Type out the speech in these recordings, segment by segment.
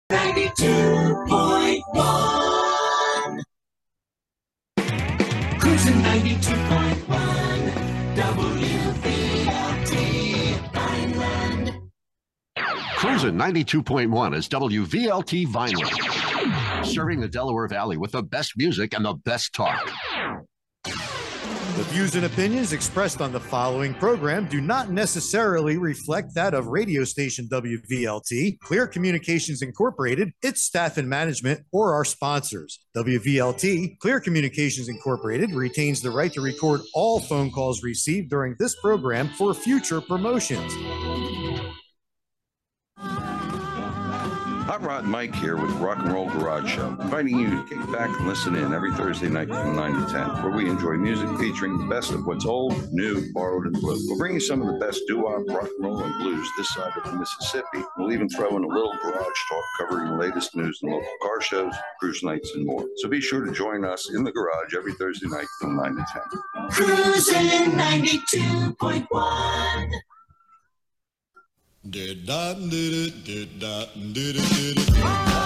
92.1. Cruising 92.1. WVLT Vineland. Cruising 92.1 is WVLT Vineland, serving the Delaware Valley with the best music and the best talk. The views and opinions expressed on the following program do not necessarily reflect that of radio station WVLT, Clear Communications Incorporated, its staff and management, or our sponsors. WVLT, Clear Communications Incorporated, retains the right to record all phone calls received during this program for future promotions. Hot Rod Mike here with Rock and Roll Garage Show, inviting you to kick back and listen in every Thursday night from 9 to 10, where we enjoy music featuring the best of what's old, new, borrowed, and blue. We'll bring you some of the best doo-wop, rock and roll, and blues this side of the Mississippi. We'll even throw in a little garage talk covering the latest news and local car shows, cruise nights, and more. So be sure to join us in the garage every Thursday night from 9 to 10. Cruising 92.1. Did that, did it, did that, did it, did it, did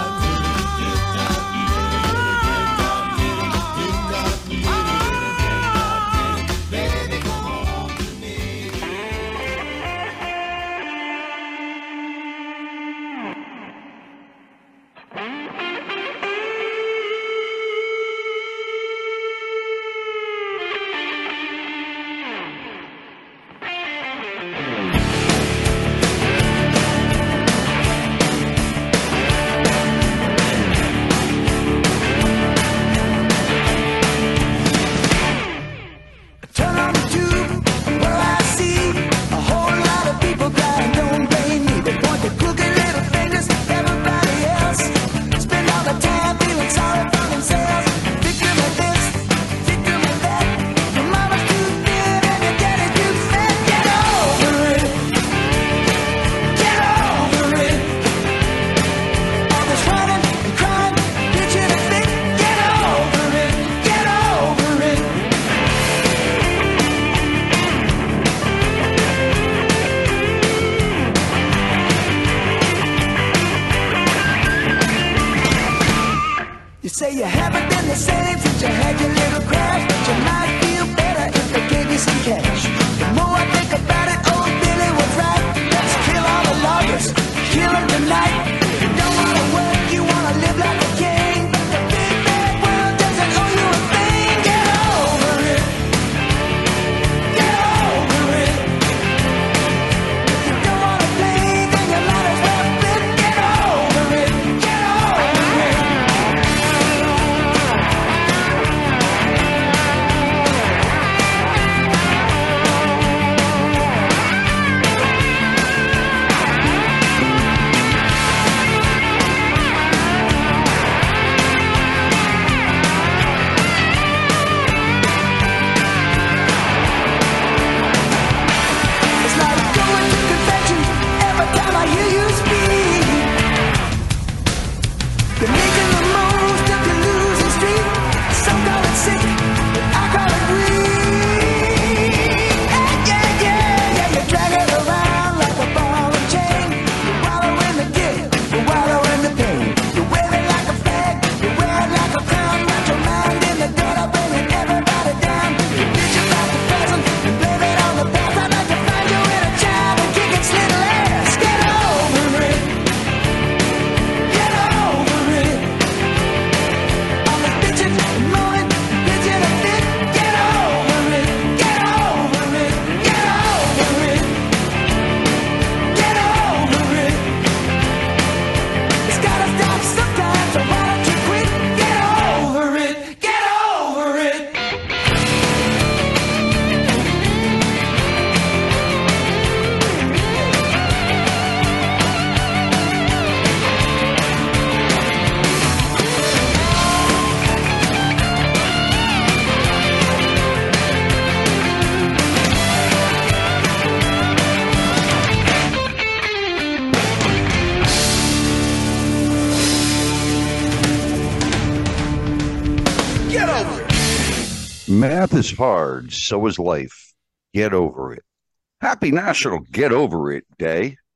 Math is hard, so is life. Get over it. Happy National Get Over It Day.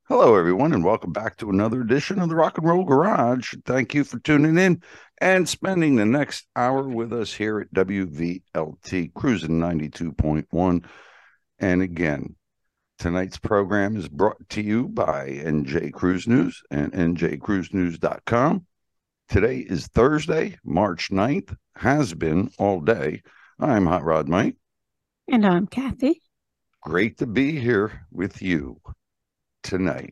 Hello, everyone, and welcome back to another edition of the Rock and Roll Garage. Thank you for tuning in and spending the next hour with us here at WVLT Cruising 92.1. And again, tonight's program is brought to you by NJ Cruise News and NJCruiseNews.com. Today is Thursday, March 9th, has been all day. I'm Hot Rod Mike. And I'm Kathy. Great to be here with you tonight.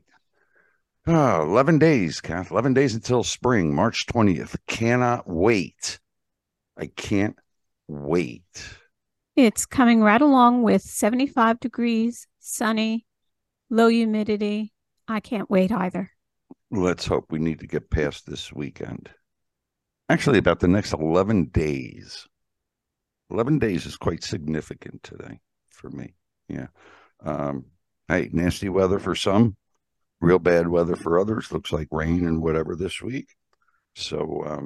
11 days, Kath. 11 days until spring, March 20th. Cannot wait. I can't wait. It's coming right along with 75 degrees, sunny, low humidity. I can't wait either. Let's hope we need to get past this weekend. Actually, about the next 11 days. 11 days is quite significant today for me. Yeah. Hey, nasty weather for some, real bad weather for others. Looks like rain and whatever this week. So,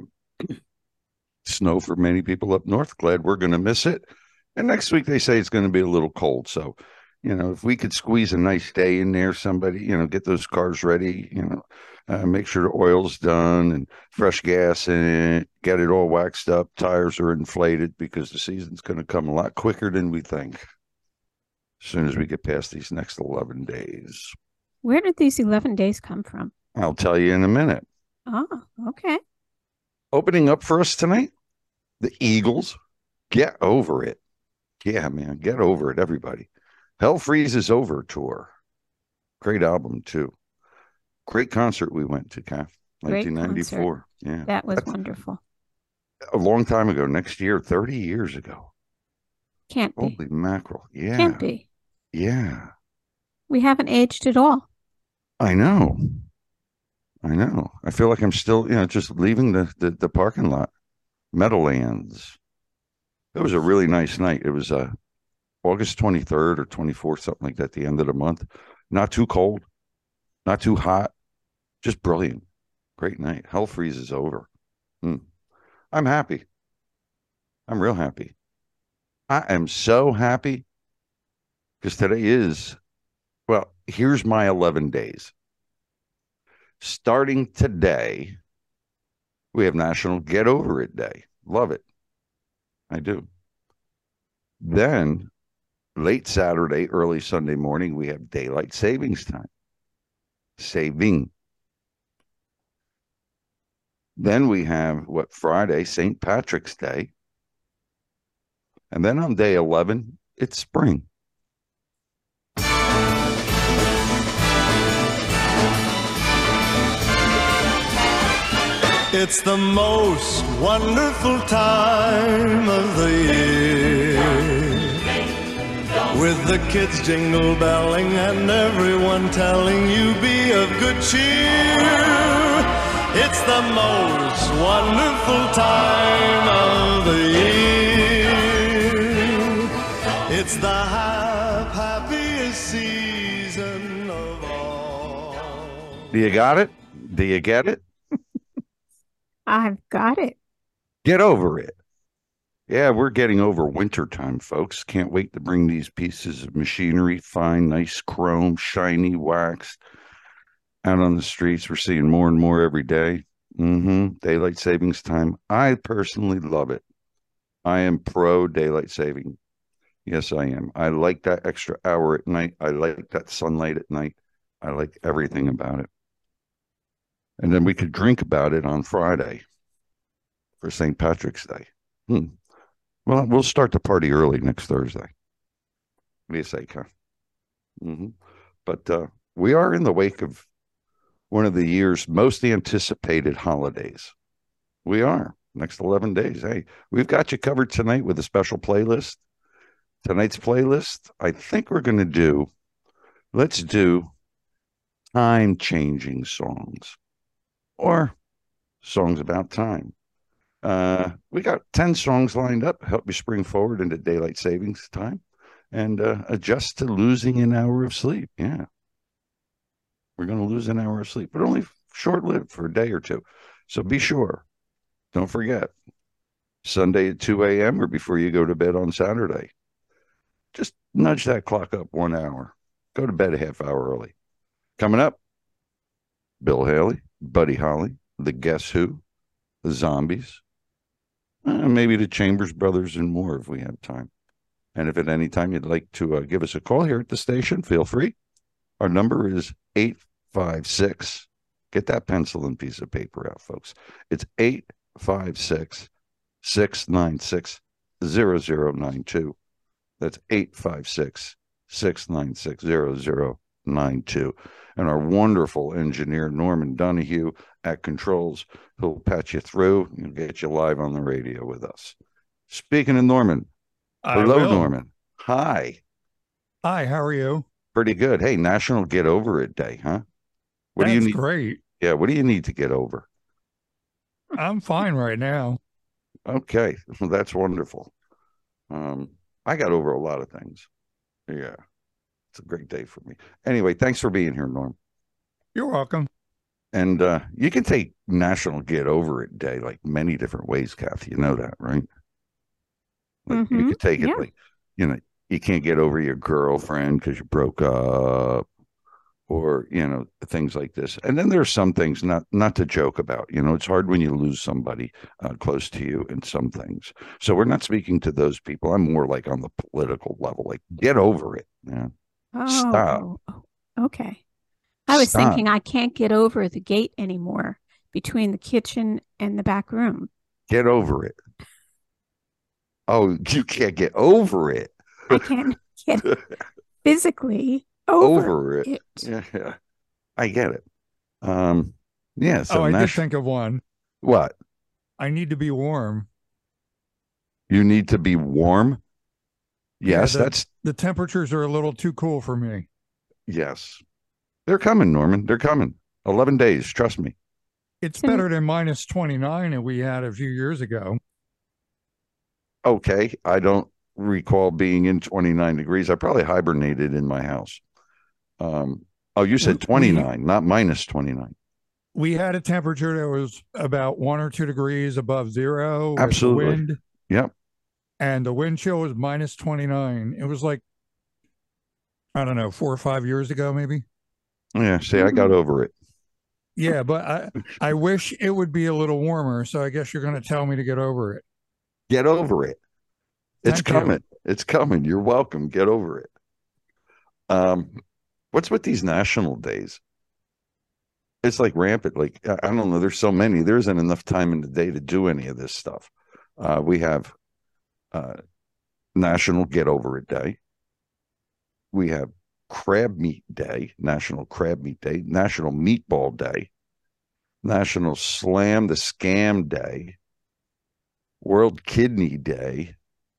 snow for many people up north. Glad we're going to miss it. And next week they say it's going to be a little cold. So, if we could squeeze a nice day in there, somebody, get those cars ready, make sure the oil's done and fresh gas in it, get it all waxed up, tires are inflated, because the season's going to come a lot quicker than we think as soon as we get past these next 11 days. Where did these 11 days come from? I'll tell you in a minute. Oh, okay. Opening up for us tonight, the Eagles. Get over it. Yeah, man, get over it, everybody. Hell Freezes Over tour. Great album, too. Great concert we went to, Kath. 1994. Yeah. That was wonderful. A long time ago. Next year, 30 years ago. Can't be. Holy mackerel. Yeah. Can't be. Yeah. We haven't aged at all. I know. I feel like I'm still, just leaving the parking lot. Meadowlands. It was a really nice night. It was August 23rd or 24th, something like that, at the end of the month. Not too cold, not too hot, just brilliant. Great night. Hell Freezes Over. I'm happy. I'm real happy. I am so happy because today is, well, here's my 11 days. Starting today, we have National Get Over It Day. Love it. I do. Then, late Saturday, early Sunday morning, we have daylight savings time. Saving. Then we have, Friday, St. Patrick's Day. And then on day 11, it's spring. It's the most wonderful time of the year, with the kids jingle belling and everyone telling you be of good cheer. It's the most wonderful time of the year. It's the happiest season of all. Do you got it? Do you get it? I've got it. Get over it. Yeah, we're getting over winter time, folks. Can't wait to bring these pieces of machinery, fine, nice chrome, shiny, waxed, out on the streets. We're seeing more and more every day. Daylight savings time. I personally love it. I am pro daylight saving. Yes, I am. I like that extra hour at night. I like that sunlight at night. I like everything about it. And then we could drink about it on Friday for St. Patrick's Day. Well, we'll start the party early next Thursday. What do you say, Ken? But we are in the wake of one of the year's most anticipated holidays. We are. Next 11 days. Hey, we've got you covered tonight with a special playlist. Tonight's playlist, I think we're going to let's do time-changing songs. Or songs about time. We got 10 songs lined up, help you spring forward into daylight savings time and adjust to losing an hour of sleep. Yeah. We're going to lose an hour of sleep, but only short-lived for a day or two. So be sure. Don't forget. Sunday at 2 a.m. or before you go to bed on Saturday. Just nudge that clock up 1 hour. Go to bed a half hour early. Coming up, Bill Haley, Buddy Holly, the Guess Who, the Zombies, maybe the Chambers Brothers and more if we have time. And if at any time you'd like to give us a call here at the station, feel free. Our number is 856. Get that pencil and piece of paper out, folks. It's 856-696-0092. That's 856-696-0092. And our wonderful engineer, Norman Donahue, at Controls, who'll patch you through and get you live on the radio with us. Speaking of Norman, hello, Norman. Hi. Hi, how are you? Pretty good. Hey, National Get Over It Day, huh? What do you need? Great. Yeah, what do you need to get over? I'm fine right now. Okay, well, that's wonderful. I got over a lot of things. Yeah, it's a great day for me. Anyway, thanks for being here, Norm. You're welcome. And you can take National Get Over It Day like many different ways, Kathy. You know that, right? Like you could take it like, you can't get over your girlfriend because you broke up, or things like this. And then there's some things not to joke about. It's hard when you lose somebody close to you in some things. So we're not speaking to those people. I'm more like on the political level, like get over it. Yeah. Stop. Okay. I was thinking I can't get over the gate anymore between the kitchen and the back room. Get over it. Oh, you can't get over it. I can't get physically over it. Yeah, I get it. Yeah. So I did think of one. What? I need to be warm. You need to be warm? Yes, the temperatures are a little too cool for me. Yes. They're coming, Norman. They're coming. 11 days, trust me. It's better than minus 29 that we had a few years ago. Okay. I don't recall being in 29 degrees. I probably hibernated in my house. You said 29, not minus 29. We had a temperature that was about 1 or 2 degrees above zero. Absolutely. Wind. Yep. And the wind chill was minus 29. It was like, I don't know, 4 or 5 years ago, maybe. Yeah. See, I got over it. Yeah, but I wish it would be a little warmer. So I guess you're going to tell me to get over it. Get over it. It's coming. You. It's coming. You're welcome. Get over it. What's with these national days? It's like rampant. Like, I don't know. There's so many. There isn't enough time in the day to do any of this stuff. We have National Get Over It Day. We have Crab Meat Day, National Crab Meat Day, National Meatball Day, National Slam the Scam Day, World Kidney Day.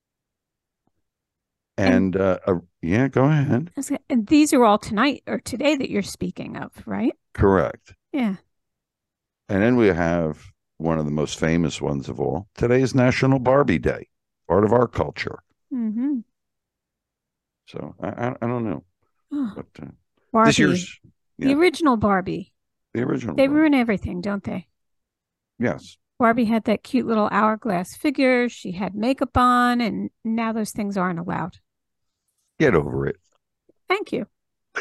And yeah, go ahead. And these are all tonight or today that you're speaking of, right? Correct. Yeah. And then we have one of the most famous ones of all. Today is National Barbie Day, part of our culture. Mm-hmm. So I don't know. Oh, but Barbie. This year's the original Barbie. The original. They Barbie. ruin everything, don't they? Yes. Barbie had that cute little hourglass figure. She had makeup on, and now those things aren't allowed. Get over it. Thank you.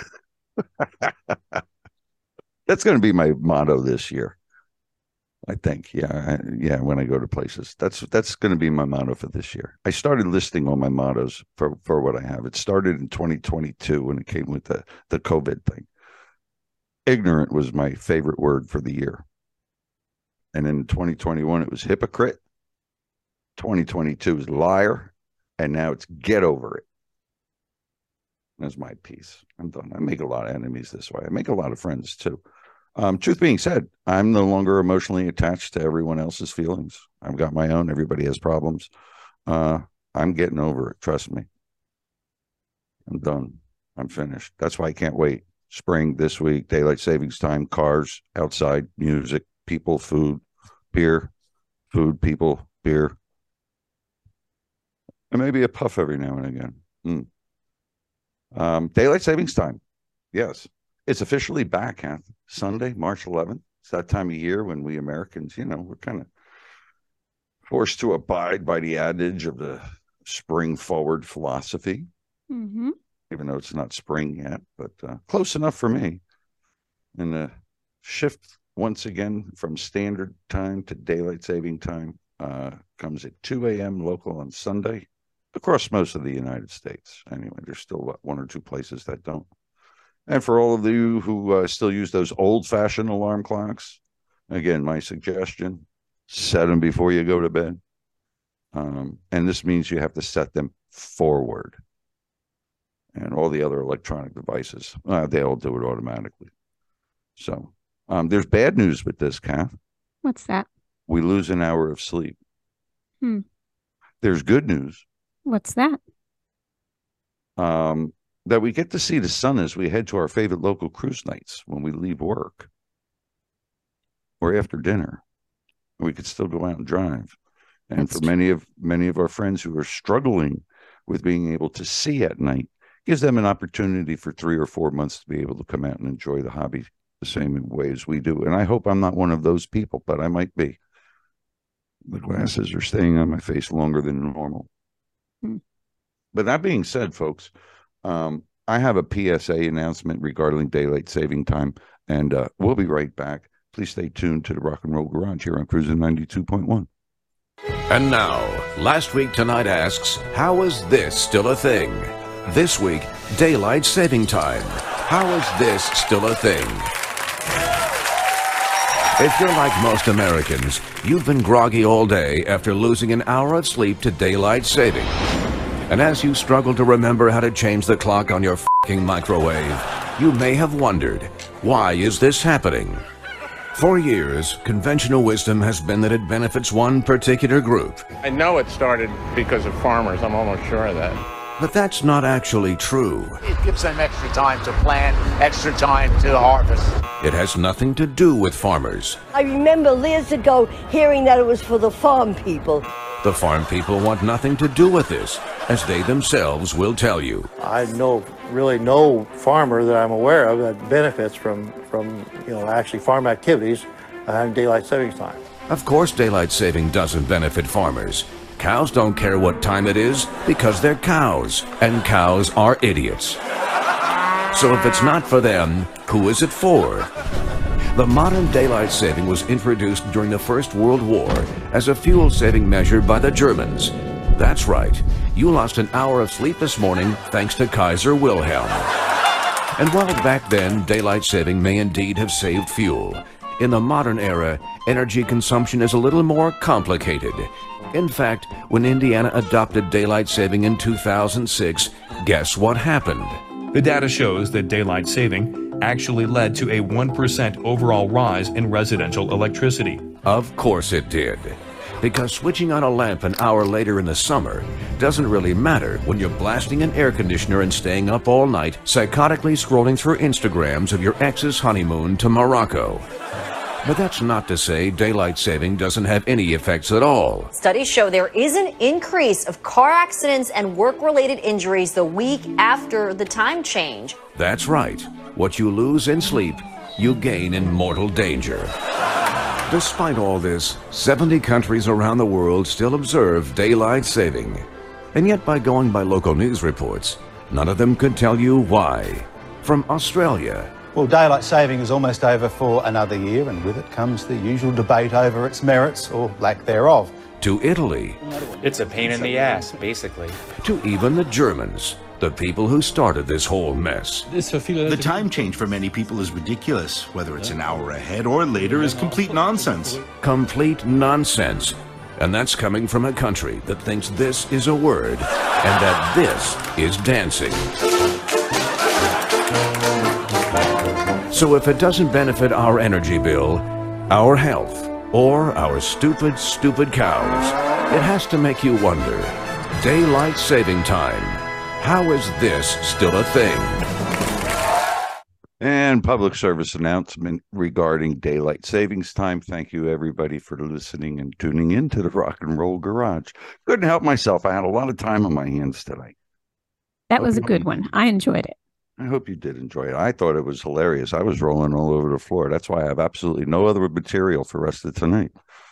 That's going to be my motto this year. I think, yeah, when I go to places, that's going to be my motto for this year. I started listing all my mottos for what I have. It started in 2022 when it came with the COVID thing. Ignorant was my favorite word for the year. And in 2021, it was hypocrite. 2022 is liar. And now it's get over it. That's my piece. I'm done. I make a lot of enemies this way. I make a lot of friends too. Truth being said, I'm no longer emotionally attached to everyone else's feelings. I've got my own. Everybody has problems. I'm getting over it. Trust me. I'm done. I'm finished. That's why I can't wait. Spring this week, daylight savings time, cars, outside, music, people, food, beer, food, people, beer. And maybe a puff every now and again. Daylight savings time. Yes. It's officially back, Sunday, March 11th. It's that time of year when we Americans, we're kind of forced to abide by the adage of the spring forward philosophy. Mm-hmm. Even though it's not spring yet, but close enough for me. And the shift, once again, from standard time to daylight saving time comes at 2 a.m. local on Sunday across most of the United States. Anyway, there's still one or two places that don't. And for all of you who still use those old-fashioned alarm clocks, again, my suggestion, set them before you go to bed. And this means you have to set them forward. And all the other electronic devices, they all do it automatically. So there's bad news with this, Kath. What's that? We lose an hour of sleep. There's good news. What's that? That we get to see the sun as we head to our favorite local cruise nights when we leave work or after dinner. We could still go out and drive. And That's for many of our friends who are struggling with being able to see at night, gives them an opportunity for 3 or 4 months to be able to come out and enjoy the hobby the same way as we do. And I hope I'm not one of those people, but I might be. The glasses are staying on my face longer than normal. But that being said, folks, I have a PSA announcement regarding daylight saving time, and we'll be right back. Please stay tuned to the Rock and Roll Garage here on Cruising 92.1. And now, Last Week Tonight asks, how is this still a thing? This week, daylight saving time. How is this still a thing? If you're like most Americans, you've been groggy all day after losing an hour of sleep to daylight saving. And as you struggle to remember how to change the clock on your f***ing microwave, you may have wondered, why is this happening? For years, conventional wisdom has been that it benefits one particular group. I know it started because of farmers. I'm almost sure of that. But that's not actually true. It gives them extra time to plant, extra time to harvest. It has nothing to do with farmers. I remember years ago hearing that it was for the farm people. The farm people want nothing to do with this, as they themselves will tell you. I know really no farmer that I'm aware of that benefits from actually farm activities and daylight savings time. Of course, daylight saving doesn't benefit farmers. Cows don't care what time it is because they're cows, and cows are idiots. So if it's not for them, who is it for? The modern daylight saving was introduced during the First World War as a fuel-saving measure by the Germans. That's right, you lost an hour of sleep this morning thanks to Kaiser Wilhelm. And while back then daylight saving may indeed have saved fuel, in the modern era, energy consumption is a little more complicated. In fact, when Indiana adopted daylight saving in 2006, guess what happened? The data shows that daylight saving actually led to a 1% overall rise in residential electricity. Of course it did. Because switching on a lamp an hour later in the summer doesn't really matter when you're blasting an air conditioner and staying up all night, psychotically scrolling through Instagrams of your ex's honeymoon to Morocco. But that's not to say daylight saving doesn't have any effects at all. Studies show there is an increase of car accidents and work-related injuries the week after the time change. That's right. What you lose in sleep, you gain in mortal danger. Despite all this, 70 countries around the world still observe daylight saving. And yet, by going by local news reports, none of them could tell you why. From Australia. Well, daylight saving is almost over for another year, and with it comes the usual debate over its merits or lack thereof. To Italy. It's a pain in the ass, basically. To even the Germans, the people who started this whole mess. The time change for many people is ridiculous. Whether it's an hour ahead or later is complete nonsense. Complete nonsense. And that's coming from a country that thinks this is a word and that this is dancing. So if it doesn't benefit our energy bill, our health, or our stupid, stupid cows, it has to make you wonder, daylight saving time, how is this still a thing? And public service announcement regarding daylight savings time. Thank you, everybody, for listening and tuning in to the Rock and Roll Garage. Couldn't help myself. I had a lot of time on my hands today. That was a good one. I enjoyed it. I hope you did enjoy it. I thought it was hilarious. I was rolling all over the floor. That's why I have absolutely no other material for the rest of tonight.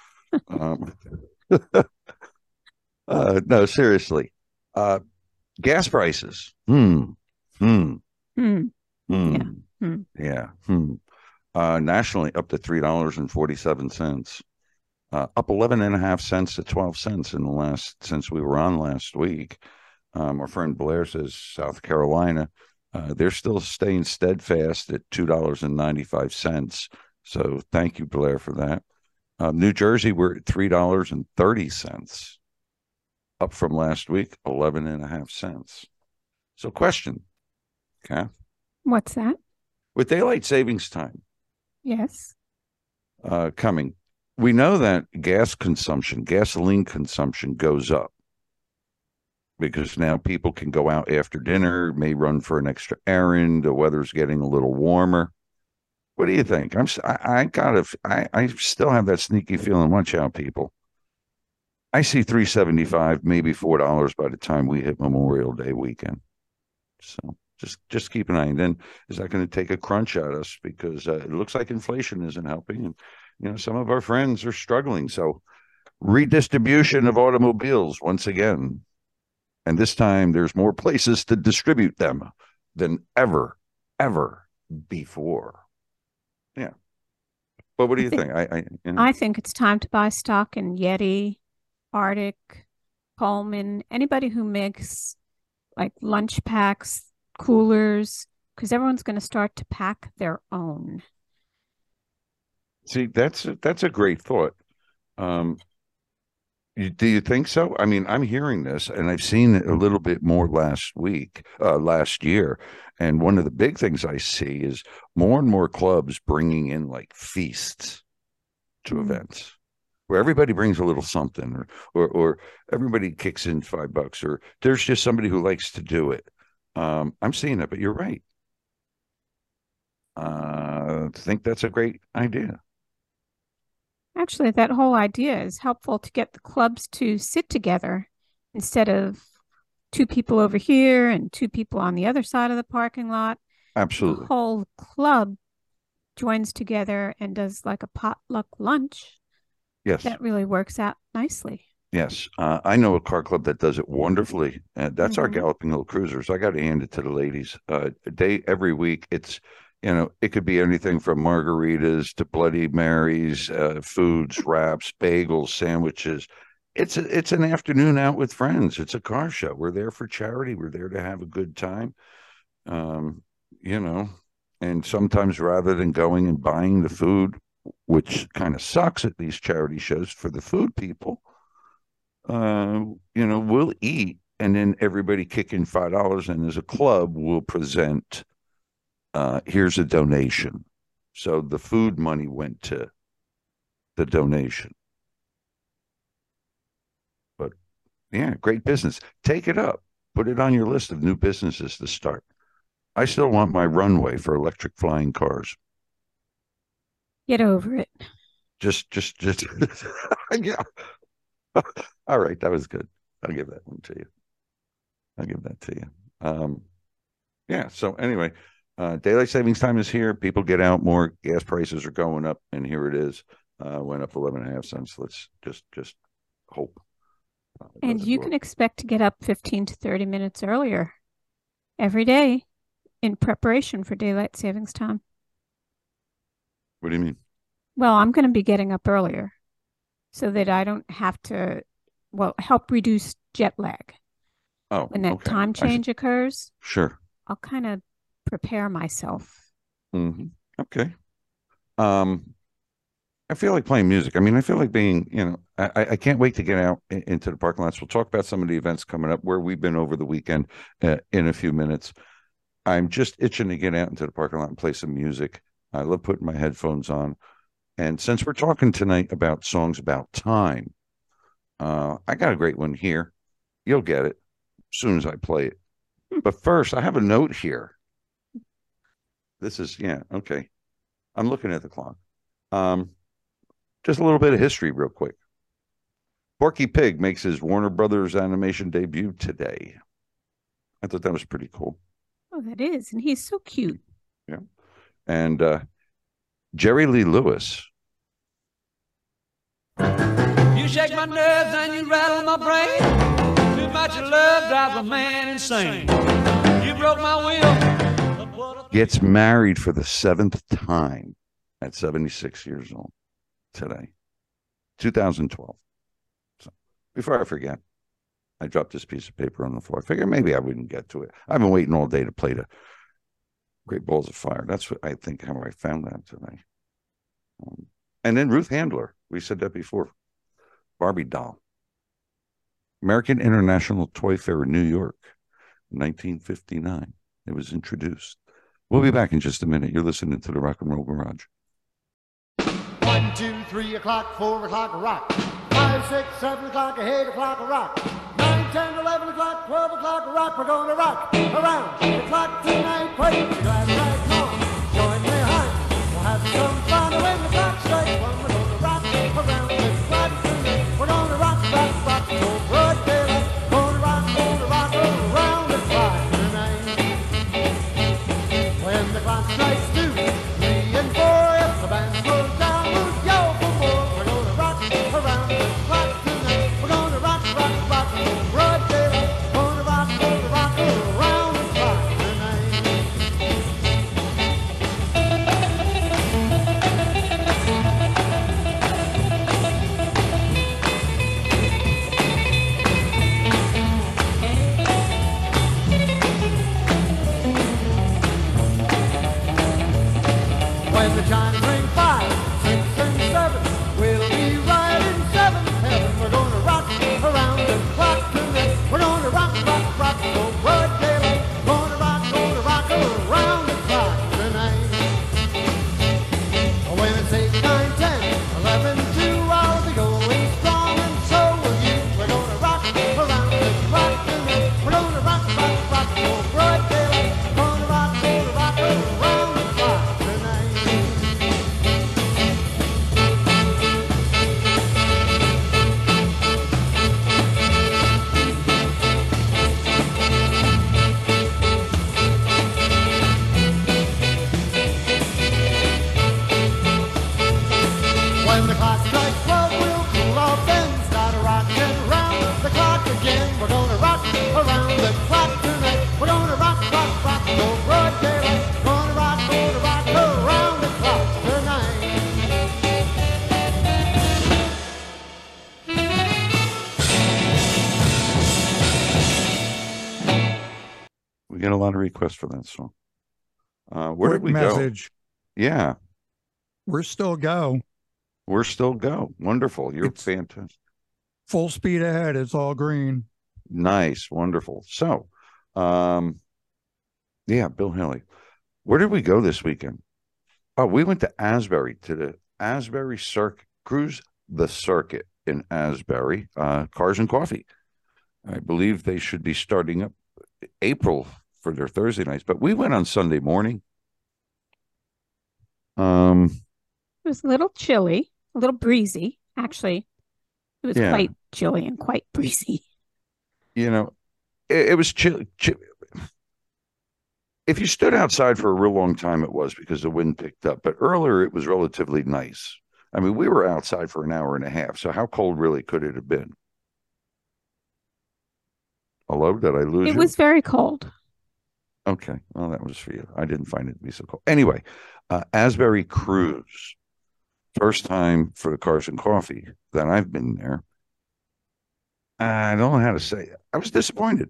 No, seriously. Gas prices. Yeah. Yeah. Nationally, up to $3.47. Up 11.5 cents to 12 cents since we were on last week. Our friend Blair says South Carolina, they're still staying steadfast at $2.95. So thank you, Blair, for that. New Jersey, we're at $3.30, up from last week, 11.5 cents. So question, Kath. What's that? With daylight savings time Yes. Coming, we know that gasoline consumption goes up because now people can go out after dinner, may run for an extra errand. The weather's getting a little warmer. What do you think? I still have that sneaky feeling. Watch out, people. I see $3.75, maybe $4 by the time we hit Memorial Day weekend. So just keep an eye. And then is that going to take a crunch at us? Because it looks like inflation isn't helping, and some of our friends are struggling. So redistribution of automobiles once again, and this time there's more places to distribute them than ever before. Yeah. But what do you think? I think it's time to buy stock in Yeti, Arctic, Coleman, anybody who makes like lunch packs, coolers, because everyone's going to start to pack their own. See, that's a great thought. Do you think so? I mean, I'm hearing this, and I've seen it a little bit more last year. And one of the big things I see is more and more clubs bringing in like feasts to events where everybody brings a little something, or everybody kicks in $5, or there's just somebody who likes to do it. I'm seeing it, but you're right. I think that's a great idea. Actually, that whole idea is helpful to get the clubs to sit together instead of two people over here and two people on the other side of the parking lot. Absolutely. The whole club joins together and does like a potluck lunch. Yes. That really works out nicely. Yes. I know a car club that does it wonderfully. And that's our Galloping Hill Cruisers. I got to hand it to the ladies. Every week, it's, it could be anything from margaritas to Bloody Marys, foods, wraps, bagels, sandwiches. It's an afternoon out with friends. It's a car show. We're there for charity. We're there to have a good time. And sometimes rather than going and buying the food, which kind of sucks at these charity shows for the food people, we'll eat, and then everybody kick in $5, and as a club, we'll present, here's a donation. So the food money went to the donation. But yeah, great business. Take it up. Put it on your list of new businesses to start. I still want my runway for electric flying cars. Get over it. Just yeah. All right, that was good. I'll give that one to you. I'll give that to you. Yeah, so anyway, daylight savings time is here. People get out more. Gas prices are going up, and here it is. Went up 11.5 cents. Let's just hope. And you can expect to get up 15 to 30 minutes earlier every day in preparation for daylight savings time. What do you mean? Well, I'm going to be getting up earlier so that I don't have to, help reduce jet lag. Oh, when that time change occurs. Sure. I'll kind of prepare myself. Mm-hmm. Okay. I feel like playing music. I mean, I feel like being, I can't wait to get out into the parking lots. We'll talk about some of the events coming up where we've been over the weekend in a few minutes. I'm just itching to get out into the parking lot and play some music. I love putting my headphones on. And since we're talking tonight about songs about time, I got a great one here. You'll get it as soon as I play it. But first, I have a note here. This is, okay. I'm looking at the clock. Just a little bit of history real quick. Porky Pig makes his Warner Brothers animation debut today. I thought that was pretty cool. Oh, that is. And he's so cute. Yeah. And Jerry Lee Lewis. You shake my nerves and you rattle my brain. Too much love drives a man insane. You broke my will. Gets married for the 7th time at 76 years old today, 2012. So before I forget, I dropped this piece of paper on the floor. I figured maybe I wouldn't get to it. I've been waiting all day to play the Great Balls of Fire. That's what I think how I found that today. And then Ruth Handler. We said that before. Barbie doll. American International Toy Fair in New York, 1959. It was introduced. We'll be back in just a minute. You're listening to the Rock and Roll Garage. 1, 2, 3 o'clock, 4 o'clock, rock. 5, 6, 7 o'clock, 8 o'clock, rock. 9, 10, 11 o'clock, 12 o'clock, rock. We're going to rock around the clock tonight. Put your glass right on. Join me high. We'll have some fun when the clock strikes 1. We're going to rock around the clock tonight. We're going to rock, rock, rock till broad daylight. Going to rock around the clock tonight. When the clock strikes 2, 3, and 4, if the band slows down, we'll yell for more. We're going to rock around the clock tonight. We're going to rock, rock, rock till broad daylight. Going to rock around the clock tonight. When the chimes ring 5, 6, and 7, we'll be right in 7th heaven. We're going to rock around the clock tonight. We're going to rock, rock, rock till broad daylight. Going to rock around the clock tonight. When it's 8, 9, 10, 11, 2, I'll be going strong, and so will you. We're going to rock around the clock tonight. We're going to rock, rock, rock till broad daylight. Going to rock around the clock tonight. When the clock strikes 12, we'll cool off and start rocking round the clock again. We're going to rock around the clock tonight. We're going to rock, rock, rock till broad daylight. Going to rock around the clock tonight. We get a lot of requests for that song. Where Quick did we message. go? Yeah, We're still go. we're still go. Wonderful. You're fantastic. Full speed ahead. It's all green. Nice. Wonderful. So, yeah, Bill Haley. Where did we go this weekend? Oh, we went to Asbury, to the Asbury Circuit, Cruise the Circuit in Asbury, Cars and Coffee. I believe they should be starting up April for their Thursday nights, but we went on Sunday morning. It was a little chilly, a little breezy. Actually, it was Yeah. quite chilly and quite breezy. You know, it was chill. If you stood outside for a real long time, it was because the wind picked up. But earlier, it was relatively nice. I mean, we were outside for an hour and a half. So how cold really could it have been? Hello, did I lose It you? was very cold. Okay, well, that was for you. I didn't find it to be so cold. Anyway, Asbury Cruise. First time for the Cars and Coffee that I've been there. I don't know how to say it. I was disappointed.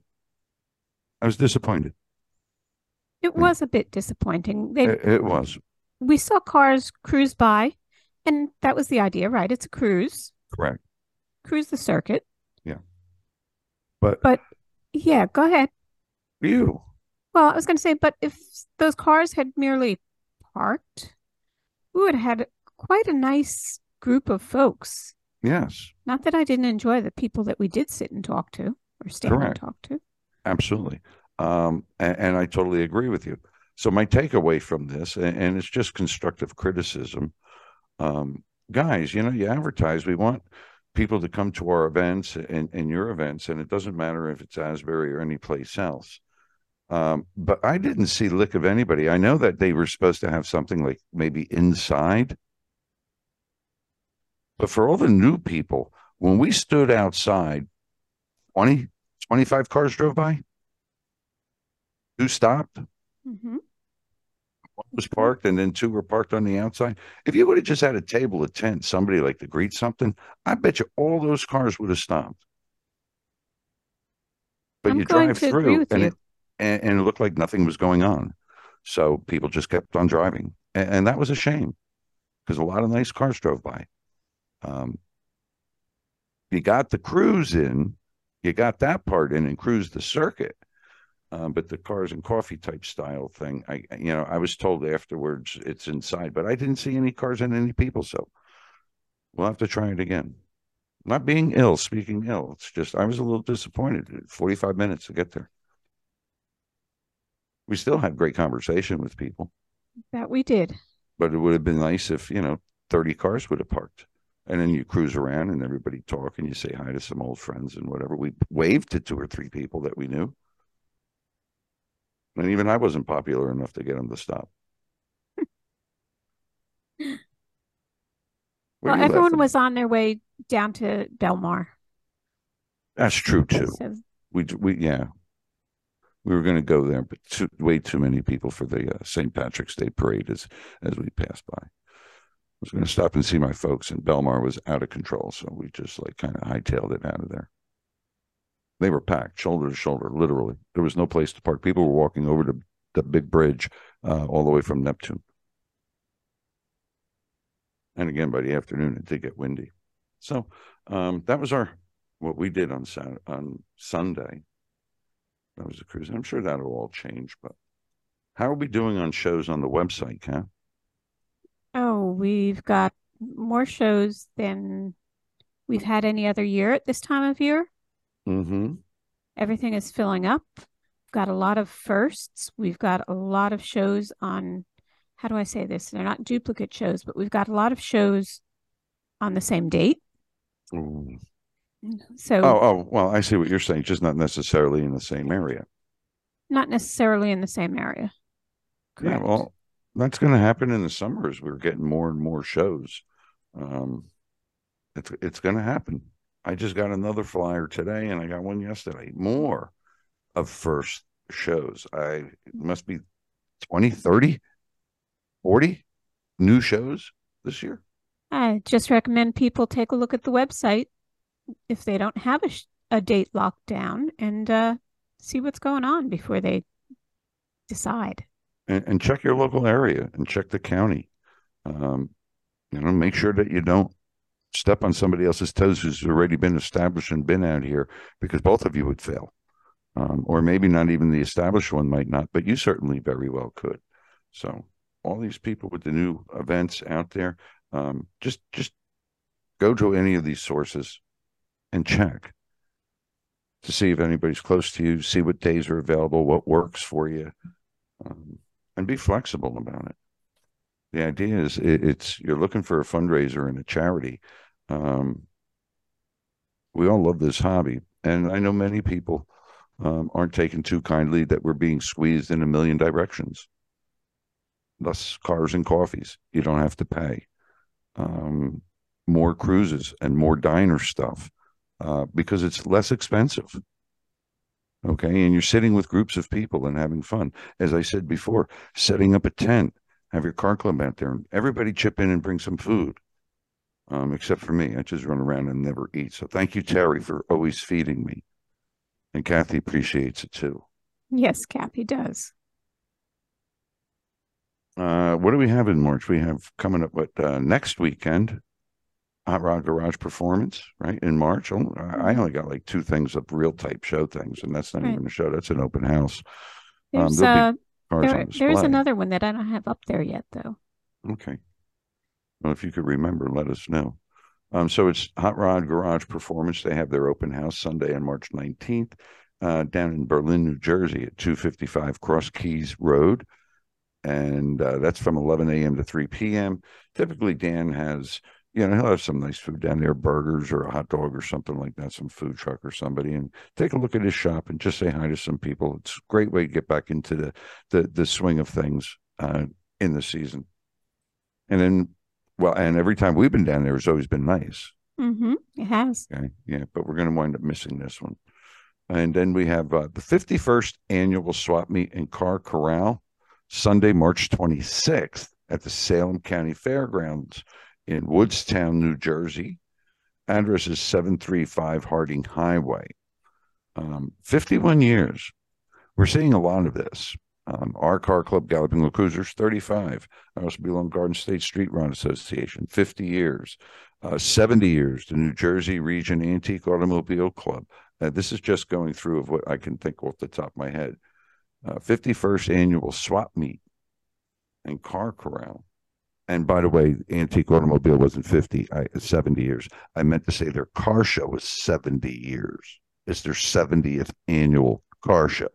It was a bit disappointing. It was. We saw cars cruise by, and that was the idea, right? It's a cruise. Correct. Cruise the circuit. Yeah. But yeah, go ahead. you, Well, I was going to say, but if those cars had merely parked, we would have had quite a nice group of folks. yes, Not that I didn't enjoy the people that we did sit and talk to or stand and Correct. talk to. absolutely. And I totally agree with you. So my takeaway from this, and it's just constructive criticism, guys, you advertise. We want people to come to our events and your events, and it doesn't matter if it's Asbury or any place else. But I didn't see lick of anybody. I know that they were supposed to have something like maybe inside. But for all the new people, when we stood outside, 20, 25 cars drove by. Who stopped? Mm-hmm. One was parked and then two were parked on the outside. If you would have just had a table, a tent, somebody like to greet something, I bet you all those cars would have stopped. But I'm you going drive to agree through with and you. it looked like nothing was going on. So people just kept on driving. And that was a shame because a lot of nice cars drove by. You got the cruise in, you got that part in and cruised the circuit. But the cars and coffee type style thing, I was told afterwards it's inside, but I didn't see any cars and any people. So we'll have to try it again. Not being ill, speaking ill. It's just, I was a little disappointed. 45 minutes to get there. We still had great conversation with people. That we did. But it would have been nice if, 30 cars would have parked. And then you cruise around and everybody talk and you say hi to some old friends and whatever. We waved to 2 or 3 people that we knew. And even I wasn't popular enough to get them to stop. Well, everyone was on their way down to Belmar. That's true too. So, We were going to go there, but way too many people for the St. Patrick's Day parade as we passed by. I was going to stop and see my folks, and Belmar was out of control, so we just kind of hightailed it out of there. They were packed, shoulder to shoulder, literally. There was no place to park. People were walking over to the big bridge all the way from Neptune. And again, by the afternoon, it did get windy. So that was what we did on Sunday. That was a cruise. I'm sure that'll all change, but how are we doing on shows on the website, Kat? Oh, we've got more shows than we've had any other year at this time of year. Mm-hmm. Everything is filling up. We've got a lot of firsts. We've got a lot of shows on, how do I say this? They're not duplicate shows, but we've got a lot of shows on the same date. Ooh. So, well, I see what you're saying, just not necessarily in the same area. Not necessarily in the same area. Correct. Yeah, well, that's going to happen in the summer as we're getting more and more shows. It's going to happen. I just got another flyer today, and I got one yesterday. More of first shows. It must be 20, 30, 40 new shows this year. I just recommend people take a look at the website if they don't have a date locked down and see what's going on before they decide. And check your local area and check the county. Make sure that you don't step on somebody else's toes who's already been established and been out here, because both of you would fail. Or maybe not even the established one might not, but you certainly very well could. So all these people with the new events out there, just go to any of these sources and check to see if anybody's close to you, see what days are available, what works for you, and be flexible about it. The idea is you're looking for a fundraiser and a charity. We all love this hobby, and I know many people aren't taken too kindly that we're being squeezed in a million directions. Thus, cars and coffees. You don't have to pay. More cruises and more diner stuff because it's less expensive. Okay, and you're sitting with groups of people and having fun. As I said before, setting up a tent, have your car club out there, and everybody chip in and bring some food. Except for me, I just run around and never eat. So thank you, Terry, for always feeding me. And Kathy appreciates it too. Yes, Kathy does. What do we have in March? We have coming up next weekend, Hot Rod Garage Performance, right? In March. I only got like 2 things of real type show things, and that's not even a show. That's an open house. There's another one that I don't have up there yet, though. Okay. Well, if you could remember, let us know. So it's Hot Rod Garage Performance. They have their open house Sunday on March 19th down in Berlin, New Jersey at 255 Cross Keys Road. And that's from 11 a.m. to 3 p.m. Typically, Dan has, he'll have some nice food down there, burgers or a hot dog or something like that, some food truck or somebody, and take a look at his shop and just say hi to some people. It's a great way to get back into the swing of things in the season. And then, and every time we've been down there, it's always been nice. Mm-hmm. It has. Okay. Yeah, but we're going to wind up missing this one. And then we have the 51st annual swap meet in Car Corral. Sunday, March 26th at the Salem County Fairgrounds in Woodstown, New Jersey. Address is 735 Harding Highway. 51 years. We're seeing a lot of this. Our car club, Galloping Little Cruisers, 35. I also belong to Garden State Street Run Association, 50 years. 70 years, the New Jersey Region Antique Automobile Club. This is just going through of what I can think off the top of my head. 51st Annual Swap Meet and Car Corral. And by the way, Antique Automobile wasn't 70 years. I meant to say their car show was 70 years. It's their 70th annual car show.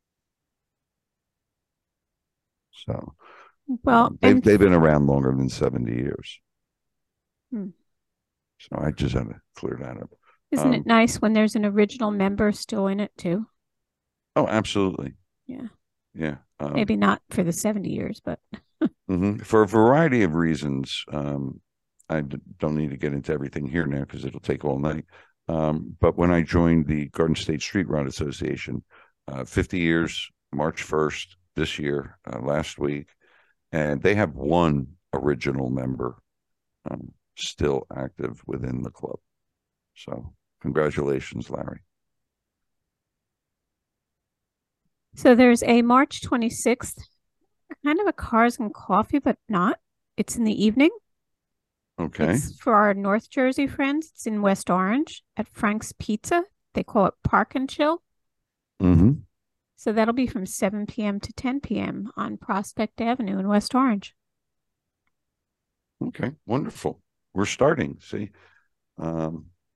So, well, they've been around longer than 70 years. Hmm. So I just had to clear that up. Isn't it nice when there's an original member still in it too? Oh, absolutely. Yeah. Yeah. Maybe not for the 70 years, but. For a variety of reasons. I don't need to get into everything here now because it'll take all night. But when I joined the Garden State Street Run Association, 50 years, March 1st this year, last week, and they have one original member still active within the club. So congratulations, Larry. So there's a March 26th, kind of a Cars and Coffee, but not. It's in the evening. Okay. It's for our North Jersey friends. It's in West Orange at Frank's Pizza. They call it Park and Chill. Mm-hmm. So that'll be from 7 p.m. to 10 p.m. on Prospect Avenue in West Orange. Okay, wonderful. We're starting. See, what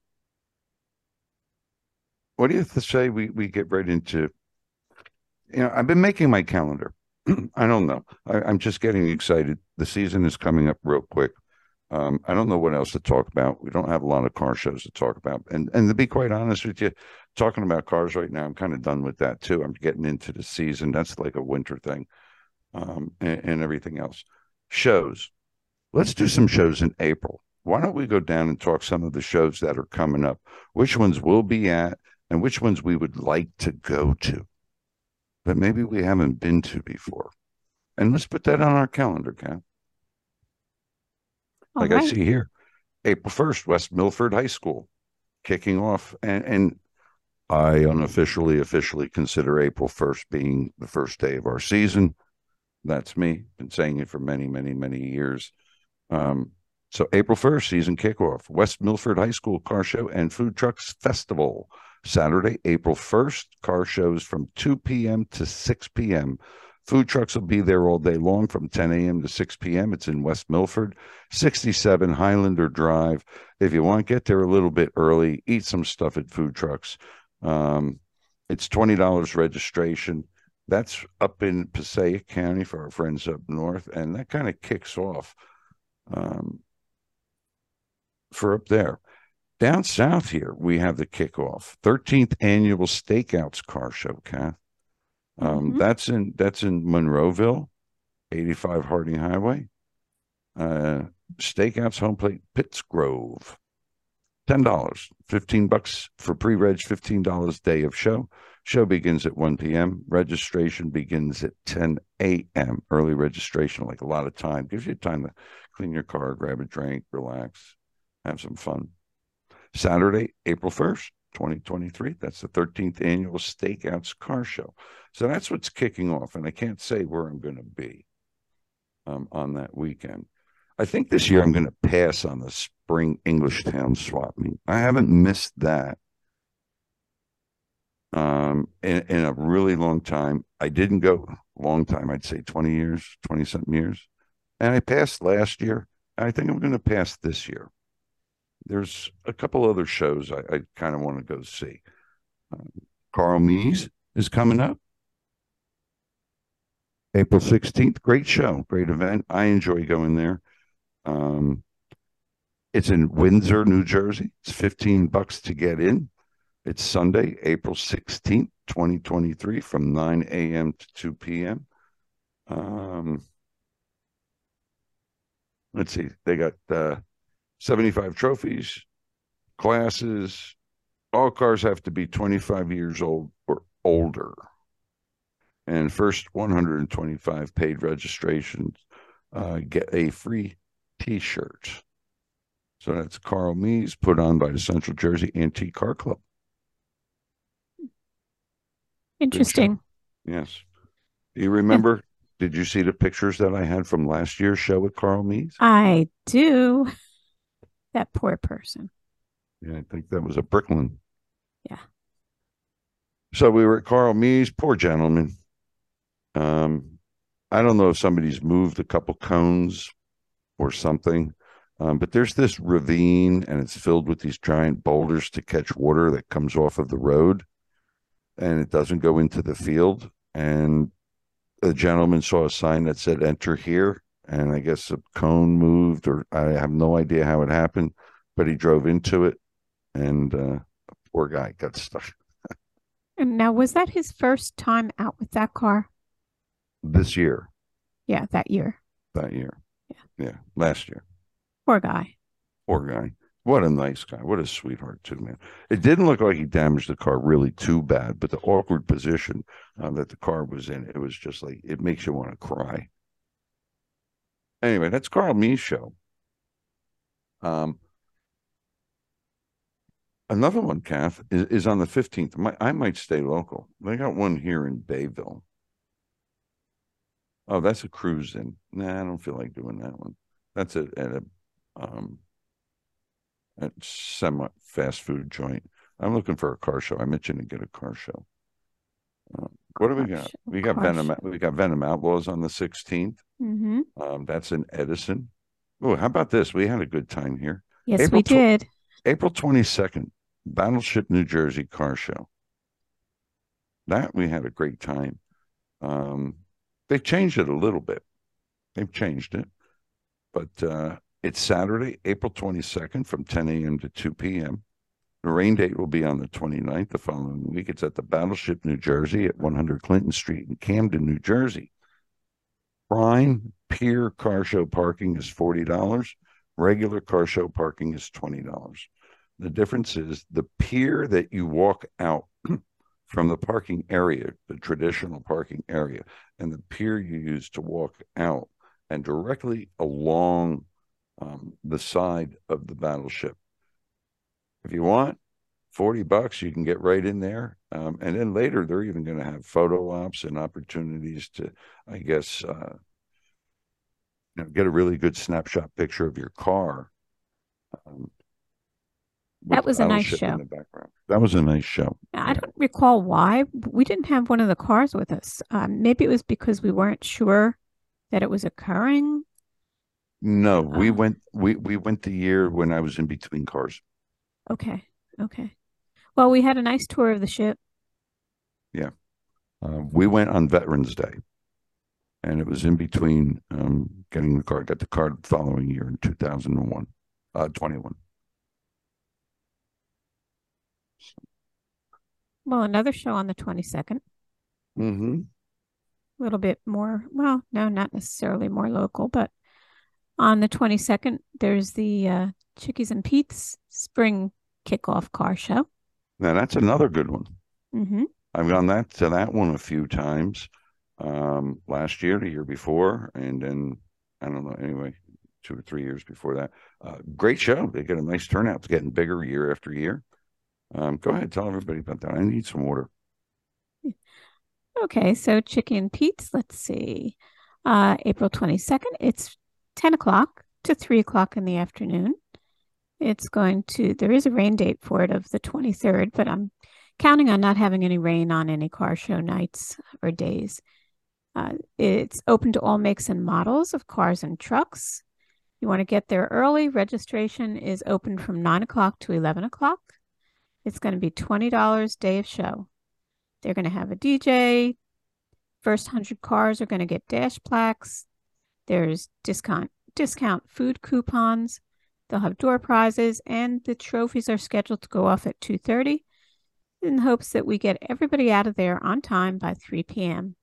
do you have to say? We get right into. I've been making my calendar. I don't know. I'm just getting excited. The season is coming up real quick. I don't know what else to talk about. We don't have a lot of car shows to talk about. And to be quite honest with you, talking about cars right now, I'm kind of done with that too. I'm getting into the season. That's like a winter thing, and everything else. Shows. Let's do some shows in April. Why don't we go down and talk some of the shows that are coming up, which ones we'll be at, and which ones we would like to go to, but maybe we haven't been to before. And let's put that on our calendar, Kat. Like I see here, April 1st, West Milford High School kicking off. And I officially consider April 1st being the first day of our season. That's me. Been saying it for many, many, many years. So April 1st, season kickoff, West Milford High School Car Show and Food Trucks Festival. Saturday, April 1st, car shows from 2 p.m. to 6 p.m. Food trucks will be there all day long from 10 a.m. to 6 p.m. It's in West Milford, 67 Highlander Drive. If you want, get there a little bit early, eat some stuff at food trucks. It's $20 registration. That's up in Passaic County for our friends up north, and that kind of kicks off for up there. Down south here, we have the kickoff, 13th Annual Stakeouts Car Show, Kath. That's in Monroeville, 85 Harding Highway. Stakeouts Home Plate, Pittsgrove, $10, $15 for pre-reg, $15 day of show. Show begins at 1 p.m. Registration begins at 10 a.m. Early registration, like a lot of time. Gives you time to clean your car, grab a drink, relax, have some fun. Saturday, April 1st, 2023. That's the 13th Annual Stakeouts Car Show. So that's what's kicking off. And I can't say where I'm going to be on that weekend. I think this year I'm going to pass on the Spring Englishtown Swap Meet. I haven't missed that in a really long time. I didn't go long time. I'd say 20 years, 20-something years. And I passed last year. I think I'm going to pass this year. There's a couple other shows I kind of want to go see. Carl Mees is coming up. April 16th. Great show. Great event. I enjoy going there. It's in Windsor, New Jersey. It's $15 to get in. It's Sunday, April 16th, 2023, from 9 a.m. to 2 p.m. Let's see. They got 75 trophies, classes. All cars have to be 25 years old or older. And first 125 paid registrations get a free T-shirt. So that's Carl Mees, put on by the Central Jersey Antique Car Club. Interesting. Yes. Do you remember? Did you see the pictures that I had from last year's show with Carl Mees? I do. That poor person. Yeah, I think that was a Brooklyn. Yeah. So we were at Carl Mees, poor gentleman. I don't know if somebody's moved a couple cones or something, but there's this ravine and it's filled with these giant boulders to catch water that comes off of the road, and it doesn't go into the field. And a gentleman saw a sign that said "Enter here," and I guess a cone moved, or I have no idea how it happened, but he drove into it, and poor guy got stuck. And now, was that his first time out with that car? This year. Yeah, that year. That year. Yeah, last year. Poor guy. Poor guy. What a nice guy. What a sweetheart, too, man. It didn't look like he damaged the car really too bad, but the awkward position that the car was in, it was just like, it makes you want to cry. Anyway, that's Carl Mees' show. Another one, Kath, is on the 15th. I might stay local. They got one here in Bayville. Oh, that's a cruise in. Nah, I don't feel like doing that one. That's at semi fast food joint. I'm looking for a car show. I mentioned to get a car show. What do we got? We got Venom. We got Venom Outlaws on the 16th. Mm-hmm. That's in Edison. Oh, how about this? We had a good time here. Yes, we did. April 22nd, Battleship, New Jersey car show. That we had a great time. They've changed it a little bit. They've changed it. But it's Saturday, April 22nd from 10 a.m. to 2 p.m. The rain date will be on the 29th the following week. It's at the Battleship, New Jersey at 100 Clinton Street in Camden, New Jersey. Prime Pier car show parking is $40. Regular car show parking is $20. The difference is the pier that you walk out from the parking area, the traditional parking area, and the pier you use to walk out and directly along the side of the Battleship. If you want $40, you can get right in there. And then later, they're even going to have photo ops and opportunities to, I guess, get a really good snapshot picture of your car. That was a nice show. In the background. That was a nice show. I don't recall why. We didn't have one of the cars with us. Maybe it was because we weren't sure that it was occurring. No, we went the year when I was in between cars. Okay. Well, we had a nice tour of the ship. Yeah. We went on Veterans Day. And it was in between getting the car. Got the car the following year in 21. Well, another show on the 22nd. Mm-hmm. A little bit more, well, no, not necessarily more local, but on the 22nd, there's the Chickies and Pete's Spring Kickoff Car Show. Now, that's another good one. Mm-hmm. I've gone to that one a few times. Last year, the year before, and then, I don't know, anyway, 2 or 3 years before that. Great show. They get a nice turnout. It's getting bigger year after year. Go ahead, tell everybody about that. I need some water. Okay, so Chickie and Pete's, let's see. April 22nd, it's 10 o'clock to 3 o'clock in the afternoon. There is a rain date for it of the 23rd, but I'm counting on not having any rain on any car show nights or days. It's open to all makes and models of cars and trucks. You want to get there early. Registration is open from 9 o'clock to 11 o'clock. It's going to be $20 day of show. They're going to have a DJ. First 100 cars are going to get dash plaques. There's discount food coupons. They'll have door prizes, and the trophies are scheduled to go off at 2:30 in hopes that we get everybody out of there on time by 3 p.m.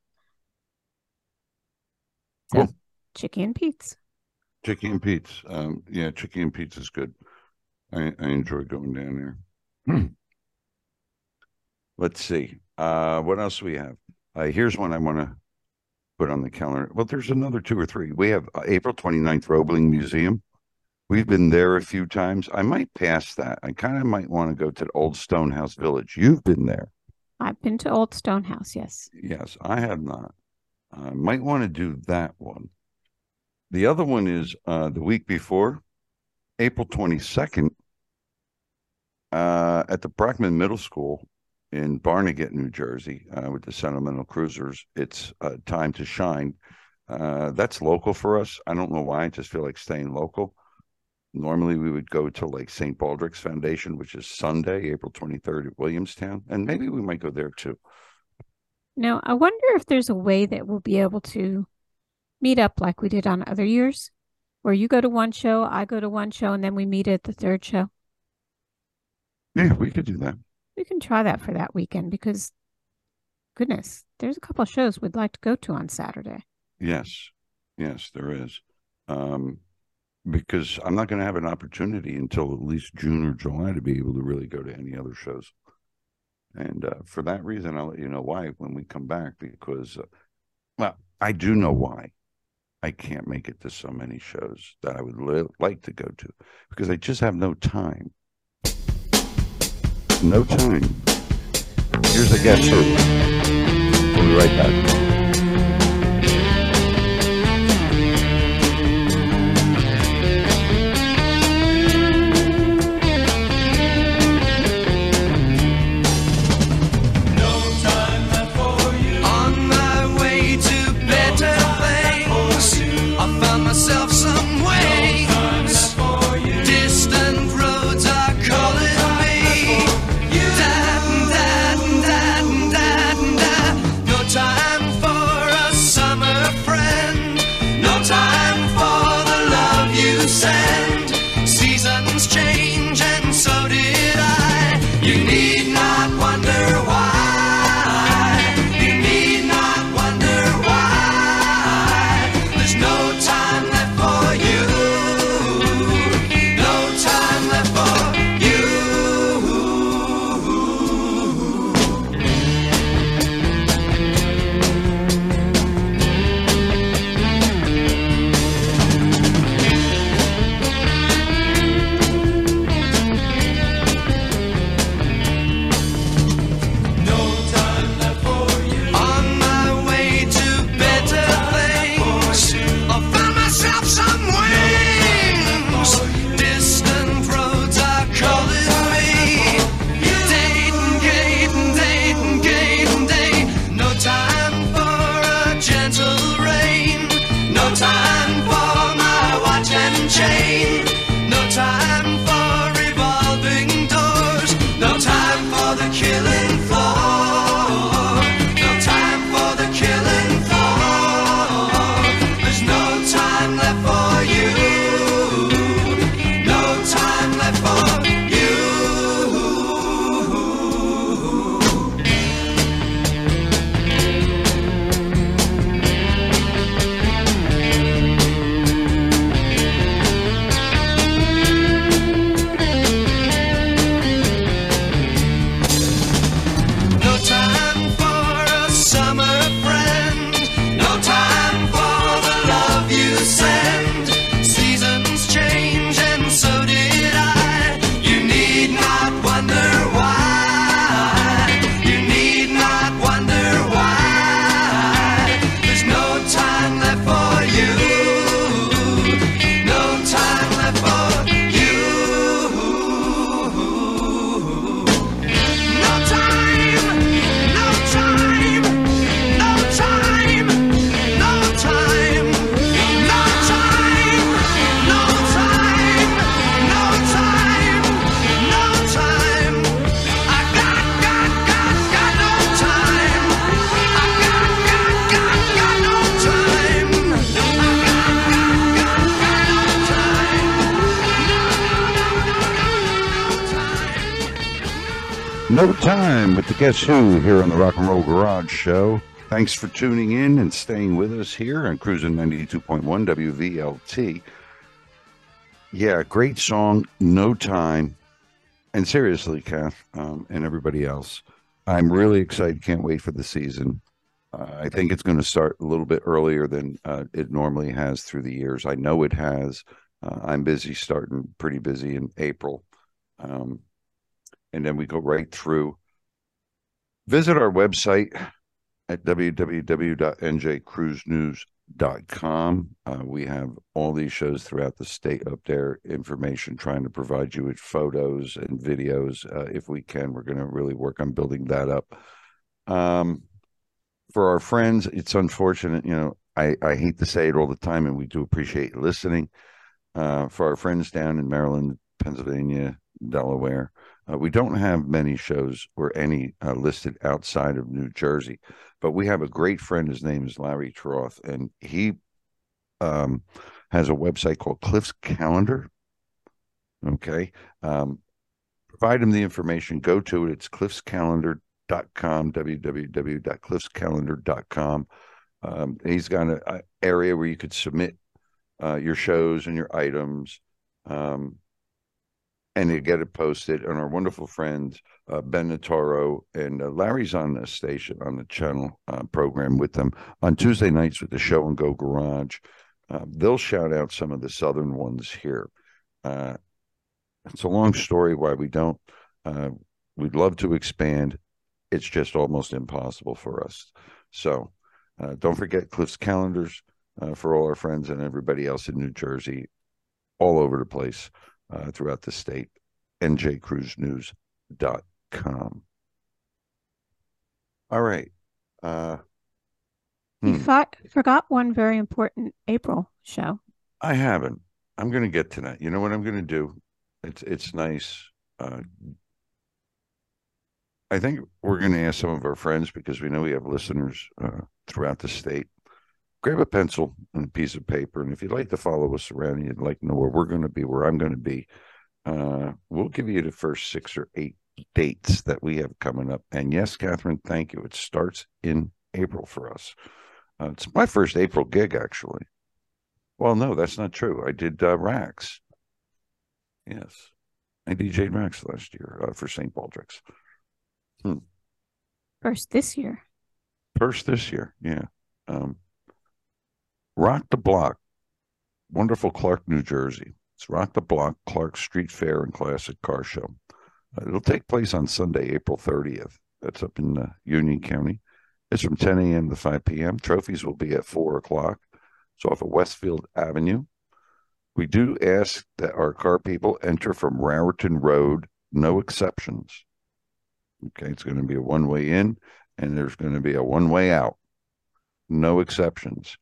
So, Cool. Chickie and Pete's. Chickie and Pete's. Yeah, Chickie and Pete's is good. I enjoy going down there. Let's see. What else do we have? Here's one I want to put on the calendar. Well, there's another 2 or 3. We have April 29th, Roebling Museum. We've been there a few times. I might pass that. I kind of might want to go to the Old Stonehouse Village. You've been there. I've been to Old Stonehouse, yes. Yes, I have not. I might want to do that one. The other one is the week before, April 22nd, at the Brackman Middle School in Barnegat, New Jersey, with the Sentimental Cruisers. It's Time to Shine. That's local for us. I don't know why. I just feel like staying local. Normally, we would go to like St. Baldrick's Foundation, which is Sunday, April 23rd at Williamstown. And maybe we might go there too. Now, I wonder if there's a way that we'll be able to meet up like we did on other years, where you go to one show, I go to one show, and then we meet at the third show. Yeah, we could do that. We can try that for that weekend because, goodness, there's a couple of shows we'd like to go to on Saturday. Yes, there is. Because I'm not going to have an opportunity until at least June or July to be able to really go to any other shows. And for that reason, I'll let you know why when we come back, because, well, I do know why I can't make it to so many shows that I would like to go to, because I just have no time. No time. Here's a guest who. We'll be right back. Myself some ways. Distant roads are calling me. No time for a summer friend. No time for the love you send. Seasons change and so did I. You need not wonder why. You need not wonder why. There's no time left for you. No time left for you. On my way to better things, I'll find myself some wings. Distant roads are calling me. Dayton. No time for a gentle rain. No time for my watch and chain. No time for revolving doors. No time for the killing floor. No time for the killing floor. There's no time left for you. No time left for you. No time for a summer friend. No time for the love you send. Seasons change and so did I. You need not wonder why. You need not wonder why. There's no time left for you. No time left for you. No time, no time, no time, no time, no time, no time, no time, no time. I got no time. I got no time. No Time with the Guess Who here on the Rock and Roll Garage Show. Thanks for tuning in and staying with us here on Cruising 92.1 WVLT. Yeah, great song, No Time. And seriously, Kath, and everybody else, I'm really excited. Can't wait for the season. I think it's going to start a little bit earlier than it normally has through the years. I know it has. I'm busy, starting pretty busy in April. And then we go right through. Visit our website at www.njcruisenews.com. We have all these shows throughout the state up there, information, trying to provide you with photos and videos. If we can, we're going to really work on building that up. For our friends, it's unfortunate, I hate to say it all the time, and we do appreciate you listening. For our friends down in Maryland, Pennsylvania, Delaware, we don't have many shows or any listed outside of New Jersey, but we have a great friend. His name is Larry Troth, and he has a website called Cliff's Calendar. Okay. Provide him the information. Go to it. It's cliffscalendar.com, www.cliffscalendar.com. He's got an area where you could submit your shows and your items, and you get it posted. And our wonderful friends, Ben Nataro and Larry's on the station, on the channel program with them on Tuesday nights with the Show and Go Garage. They'll shout out some of the southern ones here. It's a long story why we don't. We'd love to expand. It's just almost impossible for us. So don't forget Cliff's Calendars for all our friends and everybody else in New Jersey, all over the place, throughout the state. njcruisenews.com. All right. You forgot one very important April show. I haven't. I'm going to get to that. You know what I'm going to do? It's nice. I think we're going to ask some of our friends, because we know we have listeners throughout the state. Grab a pencil and a piece of paper, and if you'd like to follow us around and you'd like to know where we're going to be, where I'm going to be, we'll give you the first 6 or 8 dates that we have coming up. And yes, Catherine, thank you. It starts in April for us. It's my first April gig, actually. Well, no, that's not true. I did Rax. Yes. I DJ'd Rax last year for St. Baldrick's. First this year. First this year, yeah. Rock the Block, wonderful Clark, New Jersey. It's Rock the Block, Clark Street Fair and Classic Car Show. It'll take place on Sunday, April 30th. That's up in Union County. It's from 10 a.m. to 5 p.m. Trophies will be at 4 o'clock. It's off of Westfield Avenue. We do ask that our car people enter from Raritan Road, no exceptions. Okay, it's going to be a one-way in, and there's going to be a one-way out. No exceptions.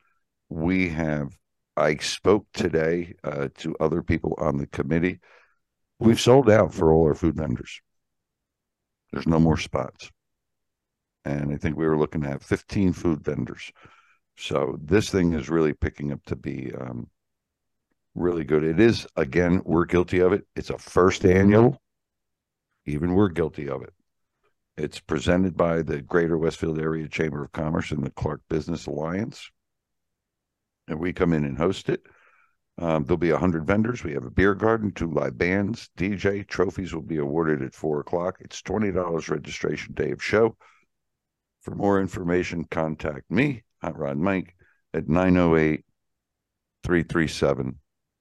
I spoke today to other people on the committee. We've sold out for all our food vendors. There's no more spots. And I think we were looking to have 15 food vendors. So this thing is really picking up to be really good. It is, again, we're guilty of it. It's a first annual. Even we're guilty of it. It's presented by the Greater Westfield Area Chamber of Commerce and the Clark Business Alliance. And we come in and host it. There'll be 100 vendors. We have a beer garden, 2 live bands, DJ. Trophies will be awarded at 4 o'clock. It's $20 registration day of show. For more information, contact me, Hot Rod Mike, at 908-337-8050.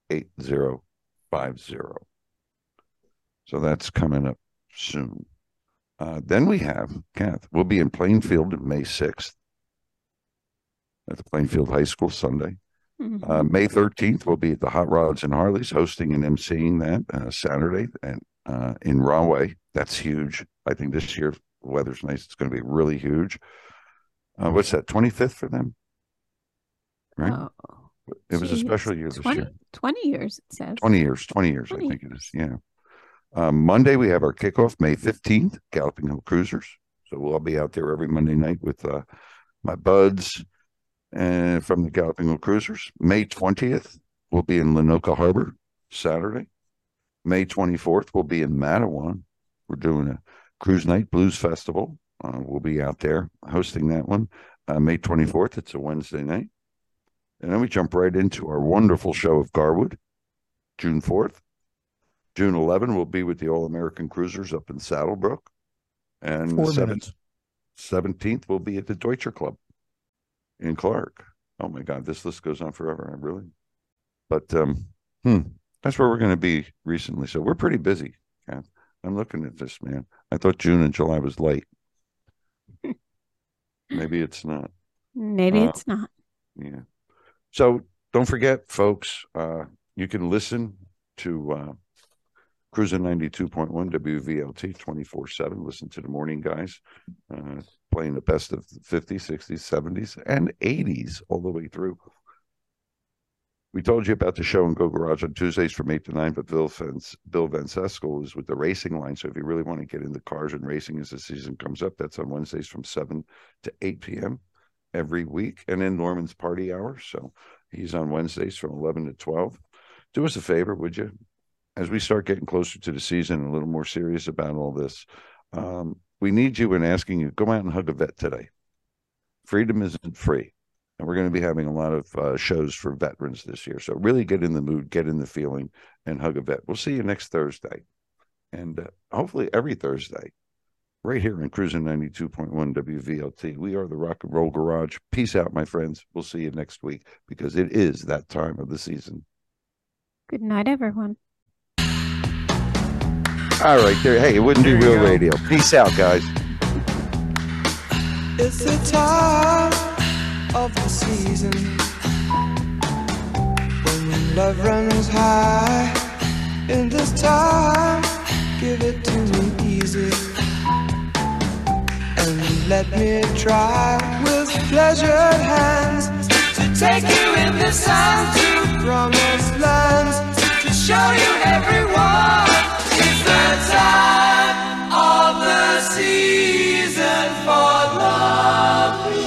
So that's coming up soon. Then we have, Kath, we'll be in Plainfield May 6th at the Plainfield High School Sunday. Mm-hmm. May 13th, we'll be at the Hot Rods and Harleys hosting and emceeing that Saturday and in Rahway. That's huge. I think this year, the weather's nice. It's going to be really huge. What's that, 25th for them? Right? Oh, it was a special year this year. 20 years, it says. 20 years, I think it is, yeah. Monday, we have our kickoff, May 15th, Galloping Hill Cruisers. So we'll all be out there every Monday night with my buds and from the Galloping Hill Cruisers. May 20th, we'll be in Lenoka Harbor, Saturday. May 24th, we'll be in Matawan. We're doing a Cruise Night Blues Festival. We'll be out there hosting that one. May 24th, it's a Wednesday night. And then we jump right into our wonderful show of Garwood, June 4th. June 11, we'll be with the All-American Cruisers up in Saddlebrook. And 4 minutes. 17th, we'll be at the Deutscher Club. in Clark. Oh my God, this list goes on forever. I really, but that's where we're going to be recently. So we're pretty busy. Yeah. I'm looking at this, man. I thought June and July was light. Maybe it's not. Maybe it's not. Yeah. So don't forget, folks, you can listen to Cruising 92.1 WVLT 24/7. Listen to the morning guys playing the best of the 50s, 60s, 70s, and 80s all the way through. We told you about the show in Go Garage on Tuesdays from 8 to 9, but Bill Vancesco is with the racing line. So if you really want to get into cars and racing as the season comes up, that's on Wednesdays from 7 to 8 p.m. every week. And then Norman's Party Hour. So he's on Wednesdays from 11 to 12. Do us a favor, would you? As we start getting closer to the season and a little more serious about all this, we need you and asking you, go out and hug a vet today. Freedom isn't free. And we're going to be having a lot of shows for veterans this year. So really get in the mood, get in the feeling, and hug a vet. We'll see you next Thursday. And hopefully every Thursday, right here in Cruising 92.1 WVLT. We are the Rock and Roll Garage. Peace out, my friends. We'll see you next week because it is that time of the season. Good night, everyone. All right, there. Hey, it wouldn't be real radio. Peace out, guys. It's the time of the season when love runs high. In this time, give it to me easy and let me try with pleasured hands to take you in the sun to promised lands, to show you everyone. It's the time of the season for loving.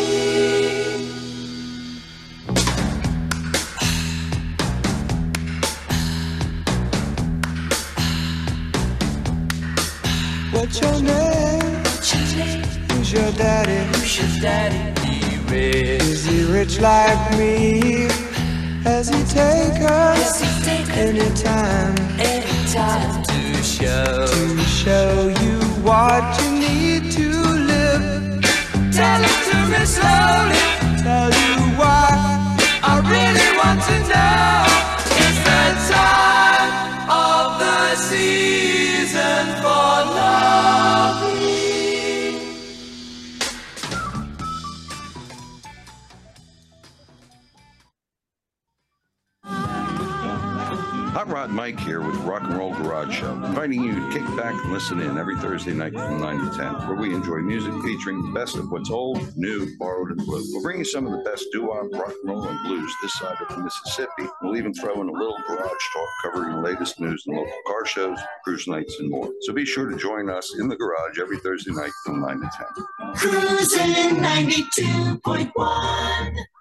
What's your name? Who's your daddy? Is he rich like me? Has he take us anytime to show you what you need to live? Tell it to me slowly, tell you why I really want to know. It's the time of the season for loving. Hot Rod Mike here with Rock and Roll Garage Show, inviting you to kick back and listen in every Thursday night from 9 to 10, where we enjoy music featuring the best of what's old, new, borrowed, and blue. We'll bring you some of the best doo-wop, rock and roll, and blues this side of the Mississippi. We'll even throw in a little garage talk covering the latest news and local car shows, cruise nights, and more. So be sure to join us in the garage every Thursday night from 9 to 10. Cruising 92.1.